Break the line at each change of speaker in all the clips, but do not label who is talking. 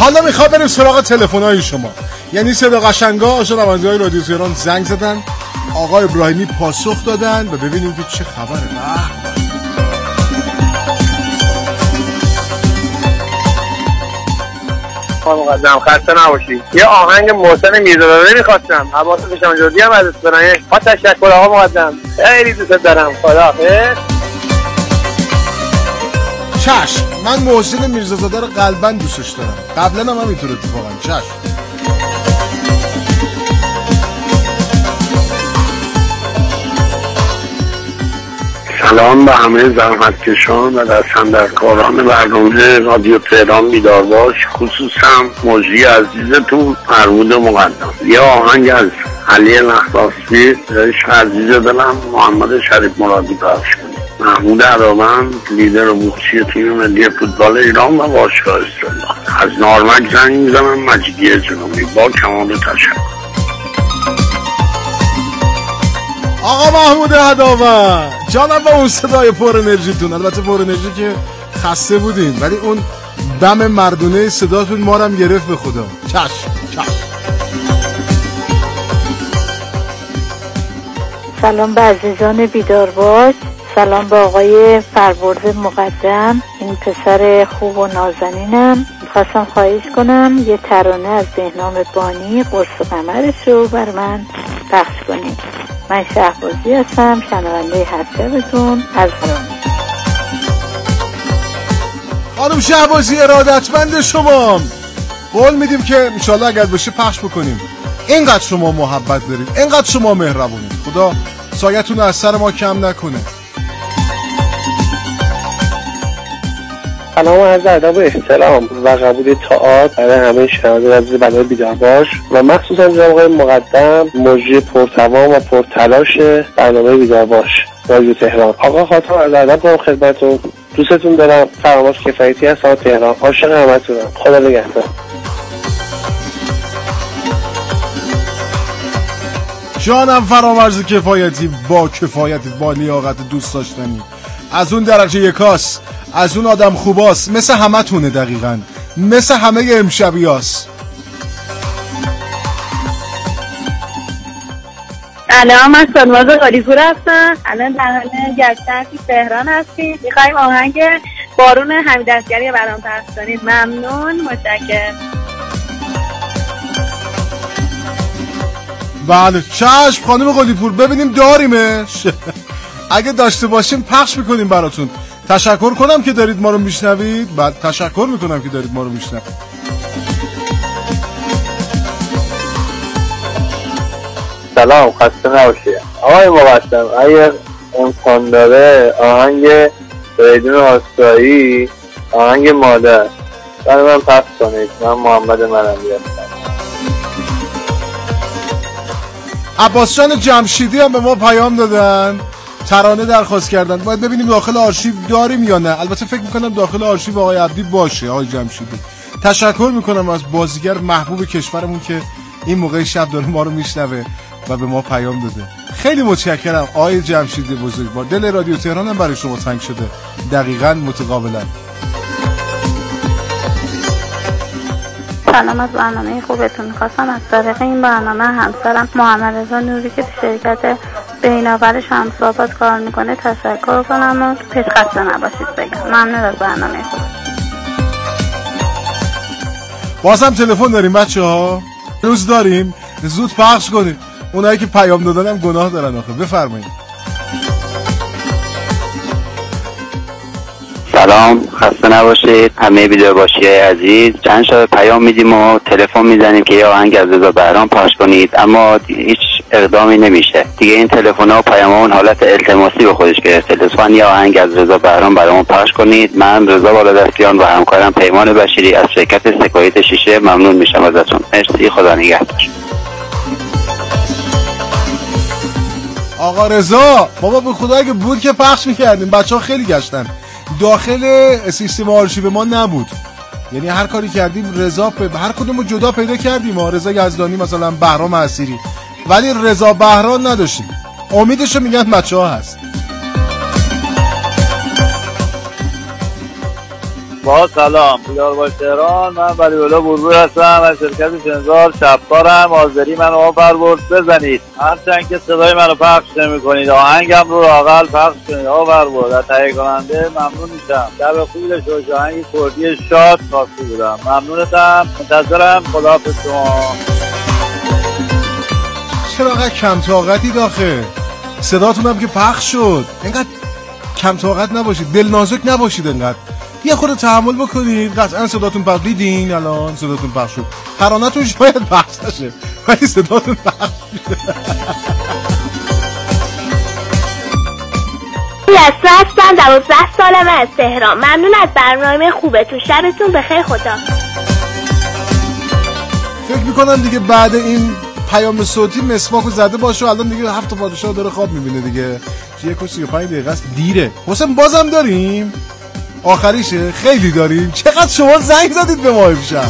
حالا میخوام بریم سراغ تلفن‌های شما. یعنی صدا قشنگا شنونده‌های رادیو تهران زنگ زدن، آقا ابراهیمی پاسخ دادن و ببینیم که چه خبره.
مقدم خسته نباشی. یه آهنگ محسن میرزاداده می‌خواستم. حواسش شامجردی هم ازت برای با تشکر آقا مقدم. خیلی دوست دارم. خداحافظ.
چشم. من محسن میرزاداده رو قلباً دوستش دارم. قبلا هم همینطور اتفاقا. چشم.
سلام به همه زحمتکشان و دست‌اندرکاران برنامه رادیو تهران بیدار باش، خصوصا مجری عزیزتون فرمود مقدم. یه آهنگ از علی مختصی عشق عزیز دلم محمد شریف مرادی پخش کنید. محمود عراوند لیدر موسیقی تیم ملی فوتبال ایران و باشگاه استقلال. از نارمک زنگ میزنم مجیدی جنوبی. با کمال تشکر.
آقا محمود عداوند جانم، با اون صدای پر انرژیتون، البته پر انرژی که خسته بودیم ولی اون دم مردونه صداتون ما رو هم گرفت به خدا. چشم.
سلام به عزیزان بیدار باش، سلام به آقای فرورد مقدم، این پسر خوب و نازنینم. میخواستم خواهش کنم یه ترانه از بهنام بانی قرص قمرش رو بر من پخش کنید. من شهبازی هستم، شنونده هفته‌تون از هران.
خانم شهبازی ارادتمند شما، قول میدیم که انشالله اگر بشه پخش بکنیم. اینقدر شما محبت دارید، اینقدر شما مهربونید، خدا سایتون از سر ما کم نکنه.
سلام و عرض ادب و احترام و قبول طاعات برای همه شنوندگان عزیز برنامه بیدار باش و مخصوصا جناب آقای مقدم، مجری پرتوان و پرتلاش برنامه بیدار باش رادیو تهران. آقا خاطر عرض ادب دارم خدمتتون، دوستتون دارم. فراماش کفایتی هستم تهران، عاشق همتونم. خدا نگهدار.
جانم فرامرز کفایتی، با کفایت، با لیاقت، دوست داشتنی، از اون درجه یکاس، از اون آدم خوباست، مثل همه تونه، دقیقاً مثل همه امشبیاست.
سلام، من سانواز قالیپور هستم. الان در حال گشتن تهران هستیم. میخوایم آهنگ بارون حمید اصغری برام پخش کنید. ممنون، متشکرم.
بله چشم خانم قالیپور، ببینیم داریمش. اگه داشته باشیم پخش میکنیم براتون. تشکر کنم که دارید ما رو میشنوید. بعد تشکر میکنم که دارید ما رو میشنوید.
سلام، خسته نباشید. آقای مقدم اگه امکان داره آهنگ بدون آسایی، آهنگ مادر برای من پخش کنید. من محمد منمی هستم.
عباس جان جمشیدی هم به ما پیام دادن، ترانه درخواست کردن. باید ببینیم داخل آرشیو داریم یا نه. البته فکر میکنم داخل آرشیو آقای عبدی باشه. آقای جمشیدی تشکر میکنم از بازیگر محبوب کشورمون که این موقع شب داره ما رو میشنوه و به ما پیام داده. خیلی متشکرم آقای جمشیدی بزرگوار. دل رادیو تهران هم برای شما تنگ شده. دقیقاً متقابلا.
سلام، از برنامه خوبتون میخواستم از طریق این برنامه همسرم محمد رضا نوری که تو شرکت بین‌آور شمس‌آباد کار میکنه تشکر کنم و پیش خسته نباشید بگم. ممنون از برنامه خوب.
باز هم تلفن داریم بچه‌ها؟ روز داریم؟ زود پخش کنید. اونایی که پیام دادن هم گناه دارن آخه. بفرمایید.
سلام، خسته نباشید همه بیدار باشی عزیز. چند شب پیام میدیم و تلفن میزنیم که یه آهنگ از رضا بهرام پخش کنید، اما هیچ اقدامی نمیشه دیگه. این تلفن‌ها و پیام‌ها اون حالت التماسی به خودش گرفته. لطفاً یه آهنگ از رضا بهرام برامون پخش کنید. من رضا بالادستیان و همکارم پیمان بشیری از شرکت سکایت شیشه ممنون میشم ازتون. مرسی، خدا نگهدار.
آقا رضا بابا به خدا اگه بود که پخش میکردیم. بچه ها خیلی گشتن، داخل سیستم آرشیو ما نبود. یعنی هر کاری کردیم رضا هر کدومو جدا پیدا کردیم. رضا یزدانی مثلا، بهرام حصیری، ولی رضا بهرام نداشتیم. امیدشو میگن بچه ها هست.
با سلام، بیدارباش تهران. من ولی‌الله بوربور هستم از شرکت شنزار شبکارم. حاضری منو آفر برد بزنید، هرچند که صدای منو پخش نمی کنید، آهنگم رو لااقل پخش کنید. آفر برد از تهیه کننده ممنون میشم. شب خوبی داشته باش. آهنگ کردی شاد خواسته بودم. ممنونتم، منتظرم. خداحافظ شما.
چرا انقدر کم طاقتی داخل صداتون هم که پخش شد؟ اینقدر کم طاقت نباشید، دل نازک نباشید، اینقدر یه خورده تحمل بکنید. قطعا صداتون پخش دیدین، الان صداتون پخش شد. ترانه‌تون شاید پخش نشه ولی صداتون پخش شده.
یسرا هستم، 12 سالمه، از تهران. ممنون از برنامه خوبتون. شبتون بخیر. خدا.
فکر میکنم دیگه بعد این پیام صوتی مسواکو زده باشه و الان دیگه 7 پادشاه داره خواب میبینه دیگه. 1:35 دقیقه است، دیره. حسین بازم داریم؟ آخریشه؟ خیلی داریم. چقدر شما زنگ زدید به ما امشب؟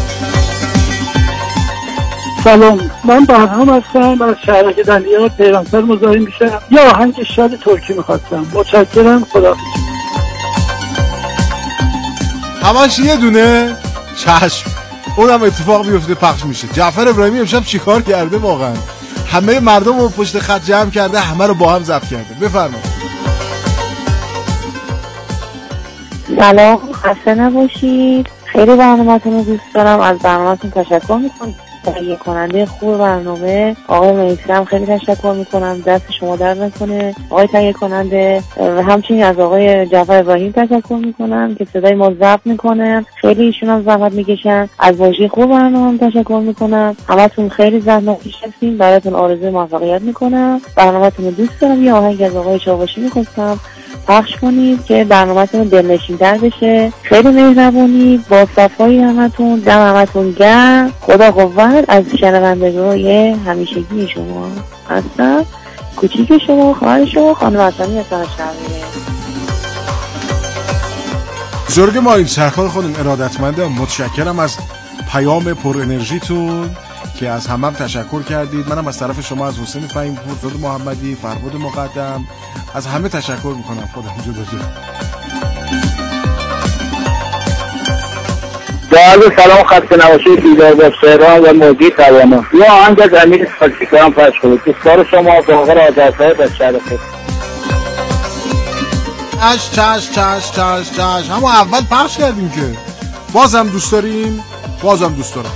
سلام، من بهرام هستم، از شهرک دنیا تهرانسر مزاحم میشم. یا آهنگ شاد ترکی میخواستم. متشکرم. خدا.
همش یه دونه؟ چشم، اونم اتفاق بیفته پخش میشه. جعفر ابراهیمی امشب چیکار کرده واقعا؟ همه مردم رو پشت خط جمع کرده، همه رو با هم ضبط کرده. بفرمایید.
سلام، خسته نباشید. خیلی برنامه‌تون رو دوست دارم. از برنامه‌تون تشکر میکنم. تهیه کننده خوب برنامه آقای میثم خیلی تشکر میکنم. دست شما در نکنه آقای تهیه کننده. و همچنین از آقای جعفر ابراهیم تشکر میکنم که صدای ما ضبط میکنه. خیلی ایشون هم زحمت میکشن. از واژه خوب برنامه تشکر میکنم. همتون خیلی زحمت کشیدین. براتون آرزوی موفقیت میکنم. برنامه‌تون رو دوست دارم. یه آهنگ از آقای چاوشی میخواستم پخش کنید که برنامه‌تون دلنشین‌تر بشه. خیلی مهربونید، با صفایی همتون. دم همتون گرم. خدا قوت. از شنوندگان همیشگی شما هستم. کوچیک شما، خواهر شما، خانم عطانی هستم از شهریه.
بزرگ ما این سرکار خودم ارادتمندم. متشکرم از پیام پر انرژیتون که از همم تشکر کردید. منم از طرف شما، از حسین فهیم، فرزاد محمدی، فرباد مقدم، از همه تشکر میکنم. خودم جدا جدا.
با عرض سلام، خسته نباشید. بیدارباش تهران و موجی توانا. یه آهنگ از امیر سالچیکا هم پخش کنید. دوستان شما با آقا آزادسایب از شهر خود.
چش همون اول پخش کردیم که بازم دوست داریم. بازم دوست دارم.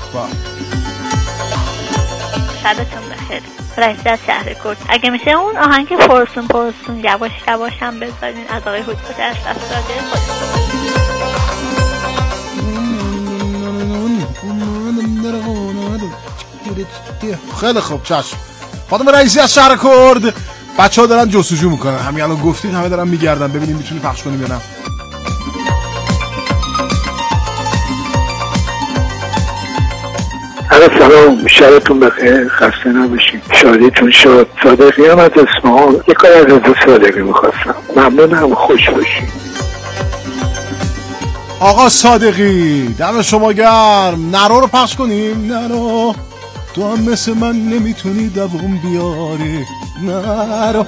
شبتون بخیر. رئیس از شهر کرد. اگه میشه اون آهنگ پرسون یواش هم بذارین از آقای حجت اشرف زاده.
خیلی خوب، چشم. خانم رئیسی از شهر کرد. بچه‌ها دارن جستجو میکنن. همین الان گفتید همه دارن میگردن ببینیم میتونی پخش کنیم یا نه.
سلام، شبتون بخیر، خسته نباشید، شادیتون شاد. صادقی هم از اصفهان. یک کار از رضا صادقی میخواستم. ممنونم، خوش باشید.
آقا صادقی دم شما گرم. نرو رو پخش کنیم. نرو تو هم مثل من نمیتونی دوام بیاری. نرو.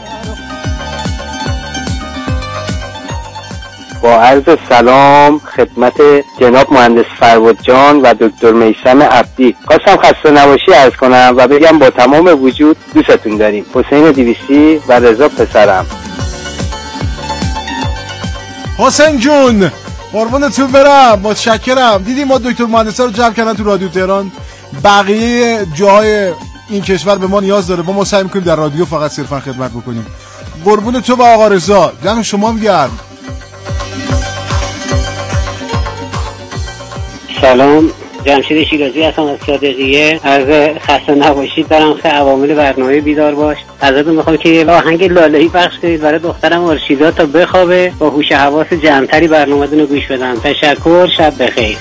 با عرض سلام خدمت جناب مهندس فرود جان و دکتر میثم عبدی. خواستم خسته نباشی عرض کنم و بگم با تمام وجود دوستتون داریم. حسین دیویسی و رضا پسرم.
حسین جون قربونتون برم، متشکرم. دیدیم ما دکتر مهندسا رو جمع کردن تو رادیو تهران. بقیه جاهای این کشور به ما نیاز داره. ما سعی می‌کنیم در رادیو فقط صرفا خدمت بکنیم. قربون تو و آقا رضا، دم شما گرم.
سلام، جمشید شیرازی هستم از صادقیه. عرض خسته نباشید دارم خیلی عوامل برنامه بیدار باش. ازتون میخوام که آهنگ لاله‌ای پخش کنید برای دخترم آرشیدا تا بخوابه، با هوش و حواس جمع‌تری برنامه‌تون رو گوش بدم. تشکر، شب بخیر.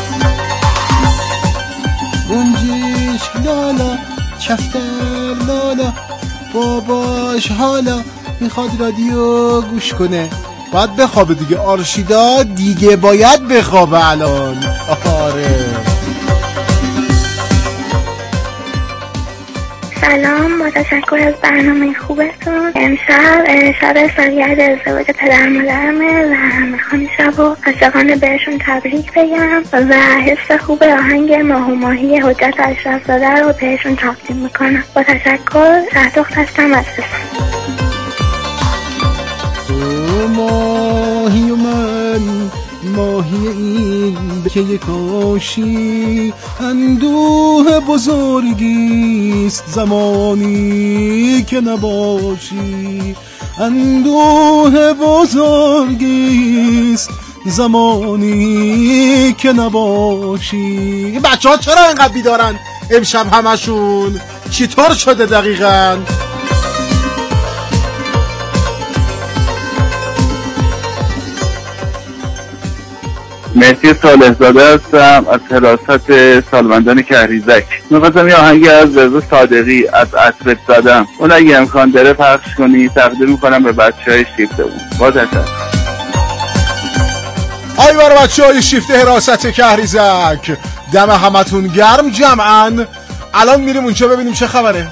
گنجیش لالا چفتر لالا باباش حالا میخواد رادیو گوش کنه. باید بخوابه دیگه. آرشیدا دیگه باید بخوابه الان. آره.
سلام، با تشکر از برنامه خوبتون. امشب شب سالگرد ازدواج پدر مادرمه و میخوام این شب رو عاشقانه بهشون تبریک بگم و حس خوب آهنگ ماه و ماهی حجت اشرف‌زاده رو بهشون تقدیم میکنم. با تشکر. شهدخت هستم از
ماهی و من ماهی این که یک کاشی اندوه بزرگیست زمانی که نباشی، اندوه بزرگیست زمانی که نباشی. این بچه ها چرا اینقدر بیدارن امشب همشون؟ چطور شده دقیقاً؟
مهدی صالح زاده هستم از حراست سالمندان کهریزک. می‌خواستم یه آهنگی از رضا صادقی از عطرت زدم، اون اگه امکان داره پخش کنی تقدیم می‌کنم به بچه‌های شیفتمون. با تشکر.
آی برای بچه‌های شیفت حراست کهریزک، دم همتون گرم جمعاً. الان میریم اونجا ببینیم چه خبره.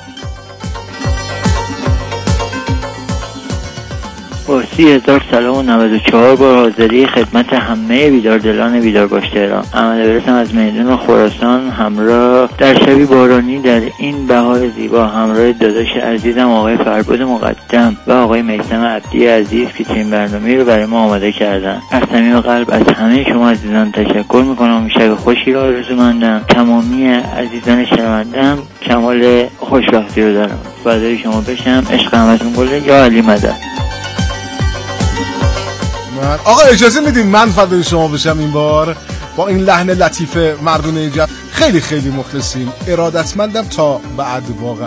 با 30,000 سلام و 94 بار حاضری خدمت همه بیداردلان بیدارباش تهران. احمد برسم از میدان خراسان همراه در شبی بارانی در این بهار زیبا، همراه داداش عزیزم آقای فربود مقدم و آقای میثم عبدی عزیز که چنین برنامه‌ای رو برای ما آماده کردن. از صمیم قلب از همه شما عزیزان تشکر میکنم. شب خوشی را آرزومندم. تمامی عزیزان شنونده‌ام کمال خوشبختی رو دارم. فدای شما بشم. عشق همتون گله. یا علی مدد.
آقا اجازه میدین من فدای شما بشم این بار با این لحن لطیف مردونه جب. خیلی خیلی مخلصیم، ارادتمندم تا بعد واقعا.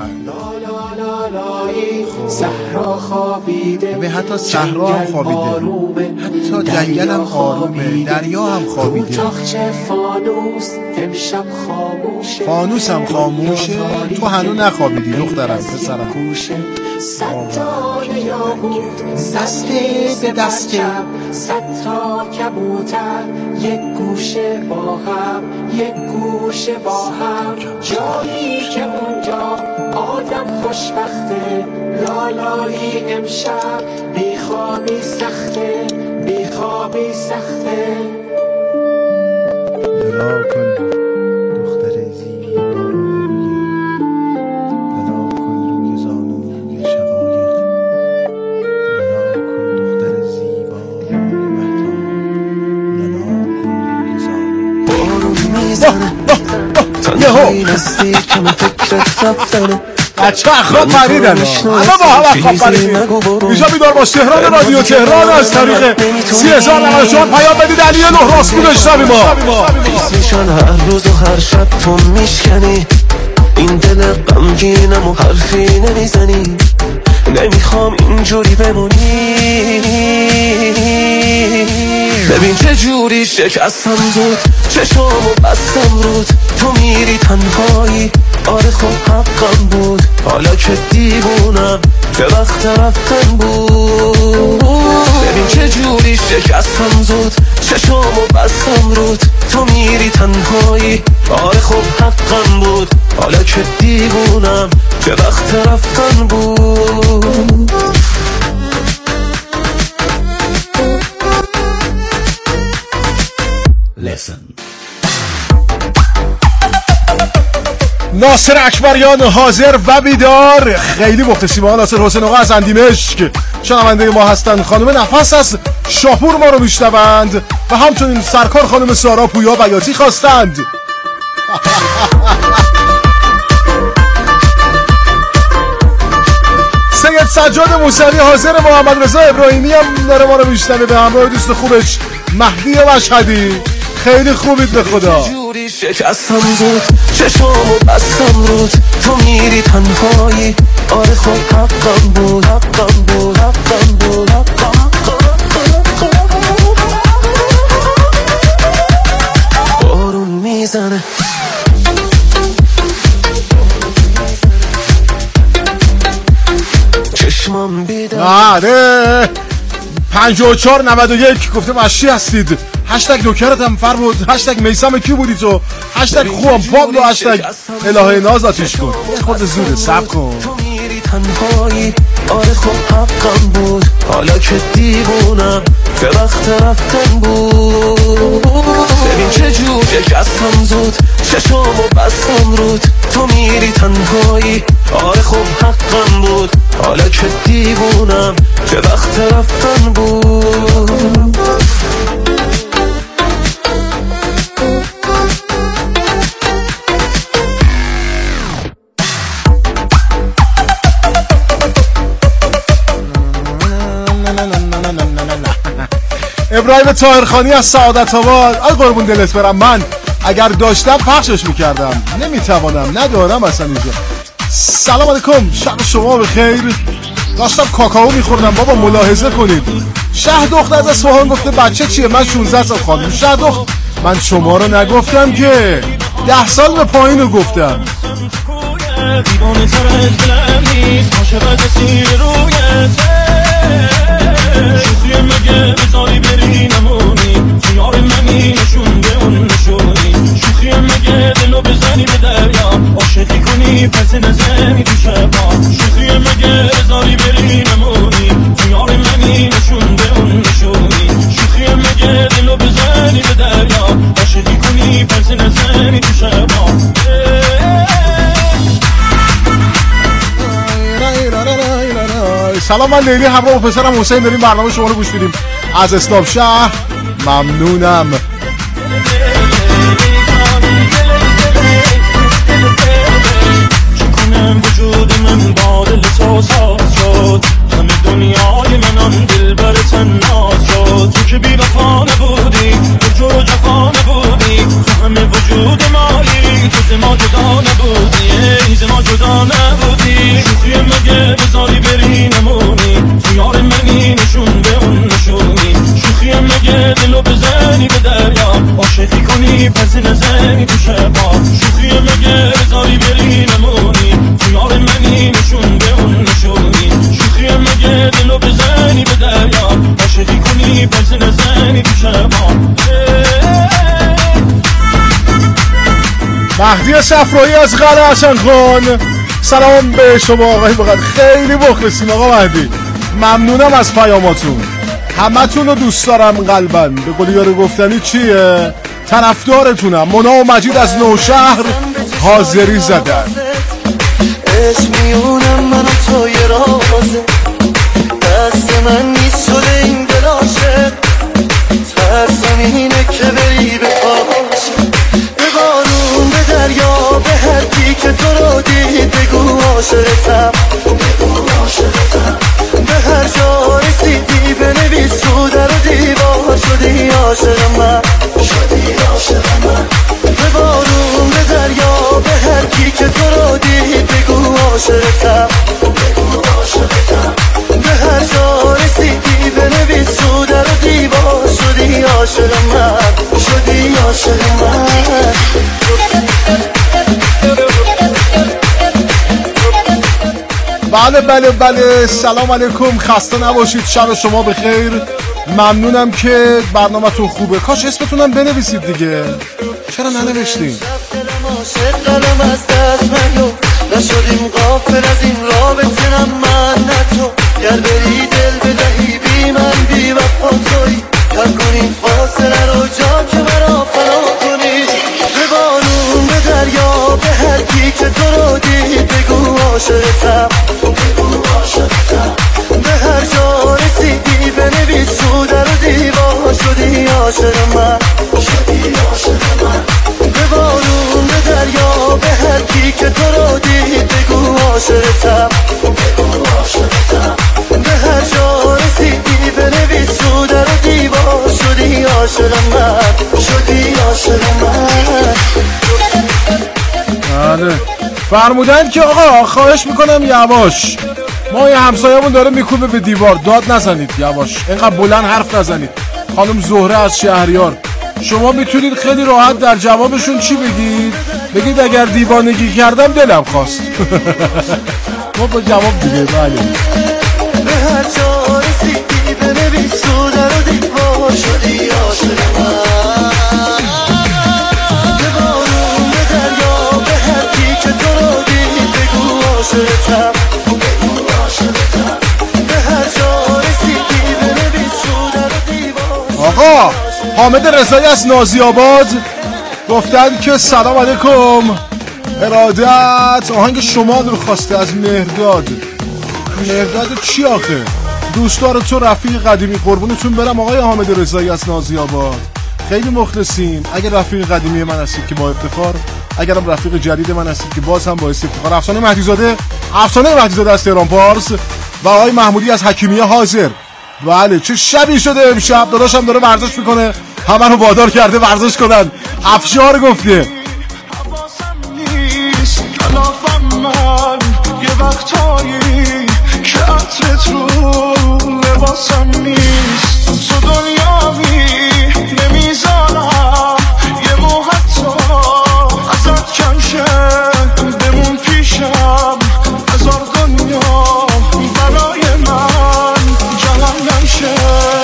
صحرا خوابیده،
به حتی صحرا هم خوابیده، حتی جنگل هم آرومه، دریا هم خوابیده،
تاخچه فانوس امشب خاموشه،
فانوس هم خاموشه. تو هنوز نخوابیدی دخترم پسرم.
ستاره یاقوت دسته به دسته، صد تا کبوتر یک گوشه با هم، یک گوشه با هم، جایی که اونجا آدم خوشبخته. لالایی امشب بیخوابی سخته، بیخوابی سخته.
دلا کن دختر زیبایی، دلا کن روی زانوی شقایق، دلا کن دختر زیبایی مهتاب، دلا کن روی زانوی.
بارون میزنه تنهایی هستی کم فکرت رفتنه.
بچه اخواب پریدن، همه با هم اخواب پریدیم. اینجا بیدارباش تهران، رادیو تهران. از طریق 30,094 پیام بدید. علی نه راست بودش شبی ما
پیسیشان هر روز و هر شب تو میشکنی. این دل غمگینم و حرفی نمیزنی. نمیخوام اینجوری بمونی. ببین چه جوری شکستم زود، چشامو بستم رود. تو میری تنهایی، آره خب حقم بود. حالا که دیوونم به وقت رفتن بود. ببین چه جوری شکستم زود، چشامو بستم رود. تو میری تنهایی، آره خب حقم بود. حالا که دیوونم به وقت رفتن بود.
ناصر اکبریان حاضر و بیدار. خیلی مخلصیم. آقا ناصر حسین آقا از اندیمشک شنونده ما هستند. خانم نفس از شاپور ما رو میشنوند و همچنین سرکار خانم سارا پویا بیاتی خواستند. سید سجاد موسوی حاضر، محمد رضا ابراهیمی هم داره ما رو میشنوه به همراه دوست خوبش مهدی مشهدی. خیلی خوبید به خدا.
شکستم زود، چشامو بستم رود. تو میری تنهایی، آره خب حقم بود. حقم بود، حقم بود، بارون میزنه چشمم بیدم.
آره 5491 گفتم اشی هستید. هشتگ نوکرتم فرمود، هشتگ میسم کی بودی تو، هشتگ خوام پابلو، هشتگ الهه ناز آتیش کن. خود زوده صبر کن.
تنهایی آره خب حقم بود، حالا که دیوونم که وقت رفتن بود. ببین چجور شکستم زود، چشامو بستم رود، تو میری تنهایی آره خب حقم بود، حالا که دیوونم که وقت رفتن بود.
ابراهیم طاهرخانی از سعادت آباد. آی قربون دلت برم، من اگر داشتم پخشش میکردم، نمیتوانم، ندارم اصلا اینجا. سلام علیکم، شب شما بخیر. داشتم کاکائو میخوردم بابا، ملاحظه کنید. شهدخت از اصفهان گفته بچه چیه؟ من 16 سال خانم شهدخت، من شما رو نگفتم که 10 سال به پایین رو گفتم.
دیوانه تر از دلم نیست، عاشق اسیر رویته، شوخیه مگه بذاری بری نمونی، تو یار منی نشون به اون نشونی، شوخیه مگه دلو بزنی به دریا، عاشقی کنی پس نزنی تو شبا، شوخیه مگه بذاری بری نمونی، تو یار منی نشون به اون نشونی، شوخیه مگه دلو بزنی به دریا، عاشقی کنی پس نزنی تو شبا.
سلام، من لیلی همراه با پسرم حسین داریم برنامه شما رو گوش میدیم از اسلام شهر. ممنونم.
چکنم وجود من با دل تو ساز شد، همه دنیای منم دل بر تناز شد، تو که بی وفا نبودی، تو جور و جفا نبودی، تو همه وجود مایی، تو ز ما جدا نبودی، ای ز ما جدا نبودی، شوخی مگه بذاری بری نمونی، تو یار منی نشون به اون نشونی، شوخی مگه دلو بزنی به دریا، عاشقی کنی پس نزنی تو شبا، شوخی مگه بذاری بری نمونی، تو یار منی نشون به اون نشونی، شوخی مگه دلو بزنی به دریا، عاشقی کنی پس نزنی تو شبا.
مهدی صفرایی از قلعه حسن خان، سلام به شما آقای بقدر، خیلی مخلصیم آقا مهدی، ممنونم از پیاماتون، همتون رو دوست دارم قلباً. به قولی یارو گفتنی چیه؟ طرفدارتونم. مونا و مجید از نوشهر حاضری زدن.
اسمیونم منو تو یه رازه، دست من نیست شده این دل عاشق، ترسم اینه که بری به پاش، به بارون به دریا به هر کی که تو رو دید بگو عاشقتم، به هر جا رسیدی بنویس رو در و دیوار شدی عاشق من، به بارون به دریا به هر کی که تو رو دید بگو عاشقتم، به هر جا رسیدی بنویس رو در و دیوار شدی عاشق من، شدی عاشق من.
بله بله بله، سلام علیکم، خسته نباشید، شب شما بخیر. ممنونم که برنامه‌تون خوبه. کاش اسمتونم بنویسید دیگه، چرا ننوشتین؟
قلم از دست من نشدیم غافل از این رابطه، من نه تو، گر بری دل بدهی بی من بی وفا تویی، کم کنیم فاصله رو جا که مرا فنا کنی، به بارون به دریا به هر کی که تو رو دید بگو عاشقتم، به هر جا رسیدی بنویس رو در و دیوار شدی عاشق من، به بارون به دریا به هر کی که تو رو دید بگو عاشقتم، به هر جا رسیدی بنویس رو در و دیوار شدی عاشق من، شدی عاشق من.
بله فرمودن که آقا خواهش میکنم یواش، ما یه همسایه‌مون داره میکوبه به دیوار، داد نزنید، یواش، اینقدر بلند حرف نزنید. خانم زهره از شهریار، شما میتونید خیلی راحت در جوابشون چی بگید؟ بگید اگر دیوانگی کردم دلم خواست. ما با جواب دیگه. بله
به هر جا رسیدی بنویس رو در و دیوار شدی عاشق من.
آقا حامد رضایی از نازی آباد گفتن که سلام علیکم، ارادت آهنگ شمال رو خواسته از مهرداد. مهرداد چی آخه؟ دوستدار تو رفیق قدیمی، قربونتون برم آقای حامد رضایی از نازی آباد، خیلی مخلصیم. اگر رفیق قدیمی من هستید که با افتخار، اگرم رفیق جدید من هستید که باز هم باعث افتخار. افسانه مهدیزاده از تهران پارس و آقای محمودی از حکیمیه حاضر. بله چه شبی شده امشب، داداشم داره ورزش میکنه، همه رو وادار کرده ورزش کنن. افشار گفته
یه وقتایی که عطرت رو لباسم نیست، تو دنیامی نمیذارم یه مو حتی ازت کم شه، بمون پیشم هزار دنیا برای من جهنم نشه.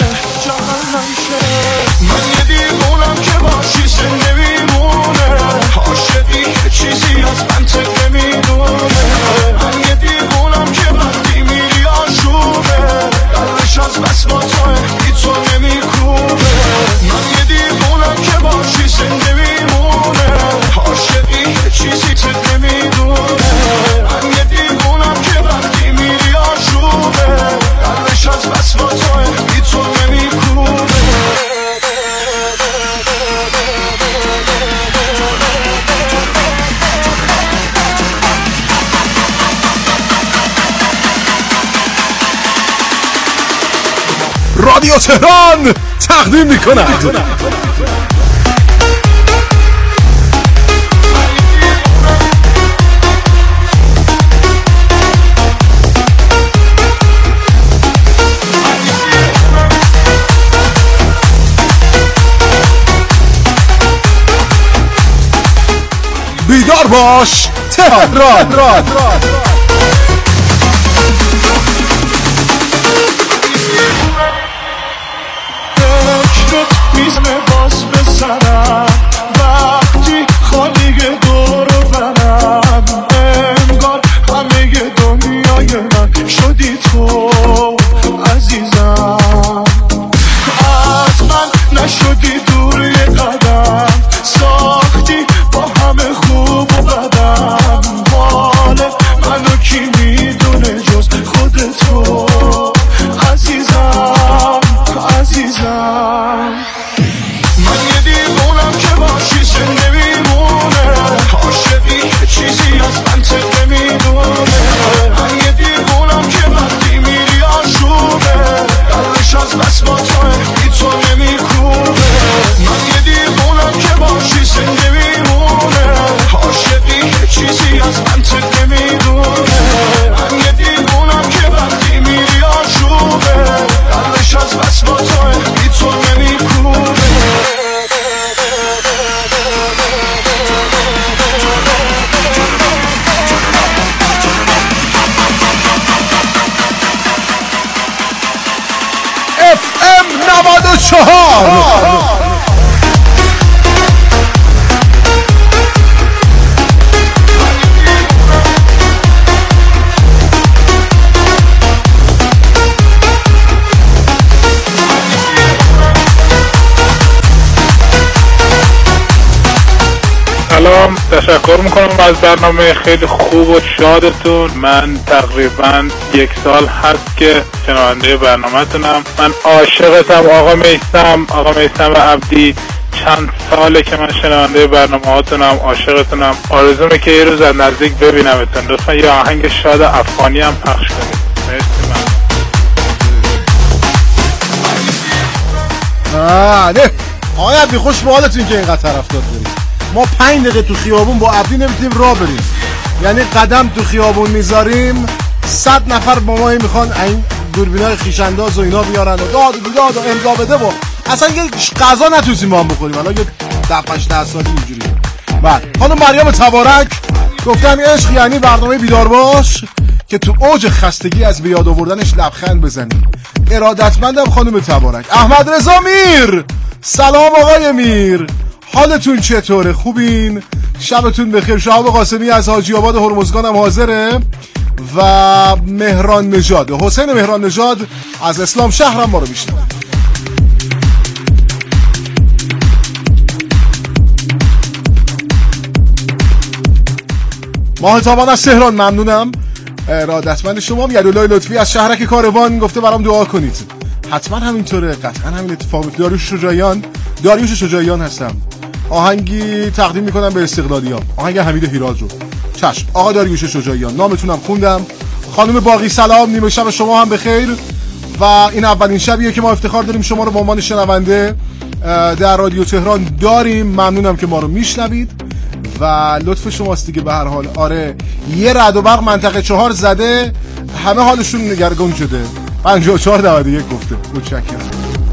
من یه دیوونم که باشی زنده میمونه، عاشقی که چیزی از منطق نمیدونه. من یه دیوونم که وقتی میری آشوبه، قلبش از بس با توه بی تو نمیکوبه. من یه دیوونم که باشی زنده میمونه، عاشقی که چیزی تد نمیدونه. من یه دیوونم که وقتی میری آشوبه، قلبش از بس با توه بی تو نمیکوبه.
رادیو تهران تقدیم میکند بیدار باش تهران.
میزنه باز به سرم وقتی خالی دور برم، انگار همه دنیای من شدی تو عزیزم. از من نشدی دور یه قدم، ساختی با همه خوب و بدم. حال منو کی میدونه جز خود تو عزیزم. من یه دیوونم که باشی زنده میمونه، عاشقی که چیزی از منطق نمیدونه. من یه دیوونم که وقتی میری آشوبه، قلبش از بس با توه بی تو نمیکوبه. من یه دیوونم که باشی زنده میمونه، عاشقی که چیزی از منطق نمیدونه. من یه دیوونم که وقتی میری آشوبه، قلبش از بس با توه بی تو نمیکوبه.
FM 94
سلام، تشکر میکنم از برنامه خیلی خوب و شادتون. من تقریبا 1 سال هست که شنونده برنامه تونم. من عاشقتم آقا میثم عبدی. چند ساله که من شنونده برنامه هاتونم، عاشقتونم. آرزومه که یه روز از نزدیک ببینمتون. لطفا یه آهنگ شاد افغانی هم پخش کنید. مرسی.
نه آقای عبدی خوش به حالتون که اینقدر طرفدار دارید. ما 5 دقیقه تو خیابون با عبدی نمیتونیم راه بریم، یعنی قدم تو خیابون میذاریم 100 نفر با ما میخوان این دوربینای خیشانداز و اینا بیارن و داد و بیداد و امضا بده و اصلا یه غذا نتونیم ما بخوریم. الان یه 10 سالی اینجوری. بعد خانم مریم تبارک گفتن عشق یعنی برنامه بیدار باش که تو اوج خستگی از بیاد آوردنش لبخند بزنی. ارادتمندم خانم تبارک. احمد رضا میر، سلام آقای میر، حالتون چطوره؟ خوبین؟ شبتون بخیر. شهاب قاسمی از حاجی آباد هرمزگان هم حاضره و مهران نژاد، حسین مهران نژاد از اسلام شهر هم ما رو میشنن. ماه تابان از تهران ممنونم. ارادتمند شما. یدالله لطفی از شهرک کاروان گفته برام دعا کنید. حتما همینطوره، قطعا همین اتفاق میفته. داریوش شجاعیان هستم. آهنگی تقدیم میکنم به استقلالیان، آهنگ حمید هیراز رو. چشم آقا داریوش شجاعیان، نامتونم خوندم. خانم باقی سلام، نیمه شب شما هم بخیر. و این اولین شبیه که ما افتخار داریم شما رو به عنوان شنونده در رادیو تهران داریم. ممنونم که ما رو میشنوید و لطف شماست دیگه. به هر حال آره یه رعد و برق منطقه 4 زده، همه حالشون نگرگون شده. 5491 گفته. متشکرم.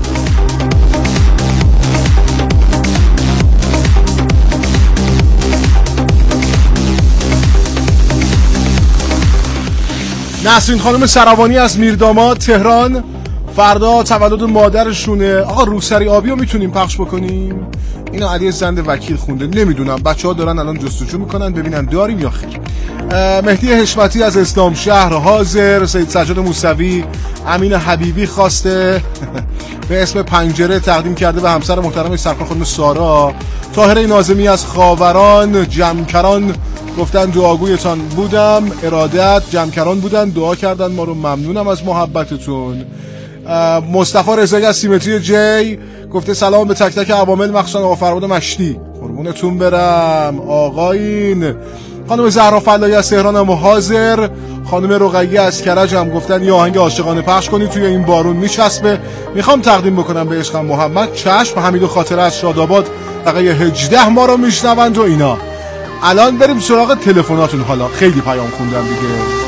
نسرین خانم سروانی از میرداماد تهران، فردا تولد مادرشونه. آقا روسری آبی رو میتونیم پخش بکنیم؟ اینا علی زنده وکیل خونده، نمیدونم. بچه ها دارن الان جستجو میکنن ببینن داریم یا خیر. مهدی حشمتی از اسلام شهر حاضر. سید سجاد موسوی امین حبیبی خواسته به اسم پنجره تقدیم کرده به همسر محترم سرکار خانم سارا. طاهره ناظمی از خاوران جمکران گفتن دعاگویتان بودم. ارادت جمکران بودن دعا کردن ما رو، ممنونم از محبتتون. مصطفی رضایی از سیمتری جی گفته سلام به تک تک عوامل مخصوصا آقا فرهاد مشتی، قربونتون برم آقایین. خانم زهرا فلایی از تهران هم حاضر. خانم رقیه از کرج هم گفتن یه آهنگ عاشقانه پخش کنید توی این بارون میچسبه، میخوام تقدیم بکنم به عشقم محمد. چشم. حمید و خاطره از شاداباد دقیقه 18 ما رو میشنوند و اینا. الان بریم سراغ تلفناتون. حالا خیلی پیام خوندم دیگه.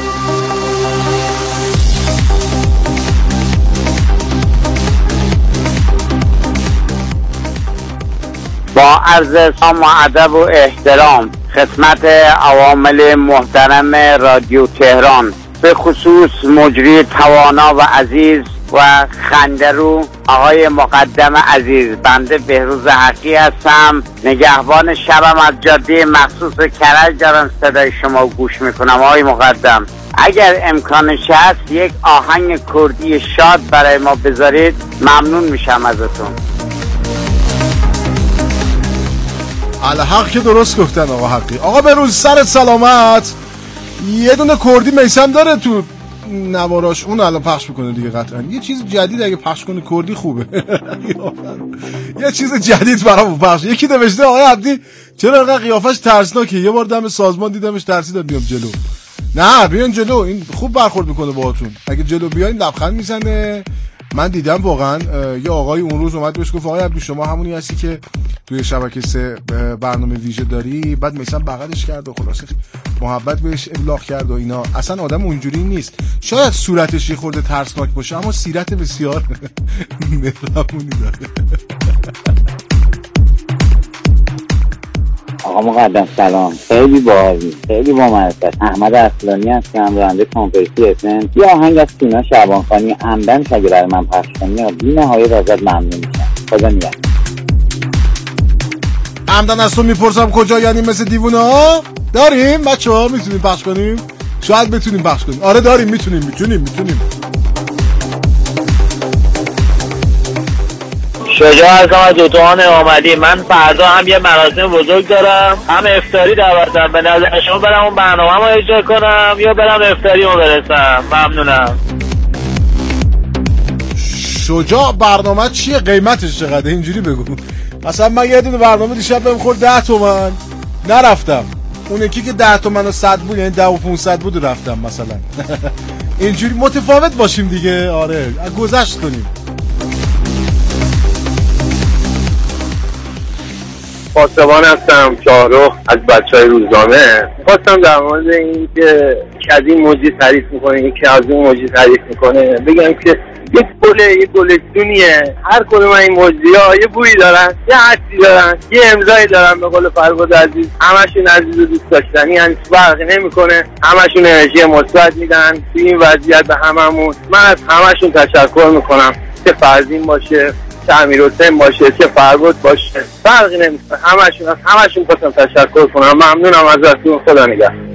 با عرض سلام و ادب و احترام خدمت عوامل محترم رادیو تهران، به خصوص مجری توانا و عزیز و خندرو آقای مقدم عزیز، بنده بهروز حقی هستم، نگهبان شبم از جاده مخصوص کرج دارم صدای شما گوش میکنم. آقای مقدم اگر امکانش هست یک آهنگ کردی شاد برای ما بذارید ممنون میشم ازتون.
الحق که درست گفتن آقا حقی. آقا بروز سرت سلامت. یه دونه کردی میسم داره تو نواراش، اون الان پخش میکنه دیگه قطعا. یه چیز جدید اگه پخش کنه کردی خوبه. یه چیز جدید برام پخش. یکی نوشته آقای عبدی چرا انقدر قیافش ترسناکه؟ یه بار دم سازمان دیدمش ترسیدم بیام جلو. نه بیان جلو، این خوب برخورد میکنه باهاتون. اگه جلو بیاین لبخند میزنه. من دیدم واقعا یه آقای اون روز اومد بهش گفت آقای عبدی شما همونی هستی که توی شبکه 3 برنامه ویژه داری؟ بعد میسم بغلش کرد و خلاصه محبت بهش ابلاغ کرد و اینا. اصلا آدم اونجوری نیست. شاید صورتش یه خورده ترسناک باشه اما سیرت بسیار مهربونی داره.
آقا مقدم سلام، خیلی باحالی، خیلی بامعرفت. احمد اصلانی هستم، راننده کامپرسی اسن. یه آهنگ از سینا شعبانخانی عمدن اگه برای من پخش کنی بی‌نهایت ازت ممنون میشم. خدا نگهدار.
عمدن از تو میپرسم کجا، یعنی مثل دیوونه ها داریم بچه‌ها میتونیم پخش کنیم؟ شاید بتونیم پخش کنیم. آره داریم، میتونیم.
شجاع هستم از اتوان امامعلی. من فردا هم یه مراسم بزرگ دارم، هم افطاری دعوتم. به نظر شما برم اون برنامه‌مو اجرا کنم یا برم افطاریمو برسم؟ ممنونم.
شجاع برنامه چیه؟ قیمتش چقدره؟ اینجوری بگو. مثلا من یه دونه برنامه دیشب بهم خورد 10 تومن نرفتم. اون یکی که 10 تومن و 100 بود، یعنی 10 و 500 بود رفتم مثلا. اینجوری متفاوت باشیم دیگه. آره گذشت کنیم.
پاسبان هستم، شاهرخ از بچهای روزنامه. خواستم در مورد این که از این موجی تعریف میکنه یکی از اون موجی تعریف میکنه بگم که یک گلستونیه. هر کدوم این موجی‌ها یه بویی دارن، یه عطری دارن، یه امضایی دارن. به قول فرهاد عزیز همشون عزیز و دوست داشتنی، یعنی فرقی نمیکنه، همشون انرژی مثبت میدن. توی این وضعیت به هممون من از همشون تشکر میکنم، چه فرزین باشه، چه امیرحسین باشه، چه فرهاد باشه، فرقی نمیکنه. همشون خواستم تشکر کنم. ممنونم ازتون. خدا نگهدار.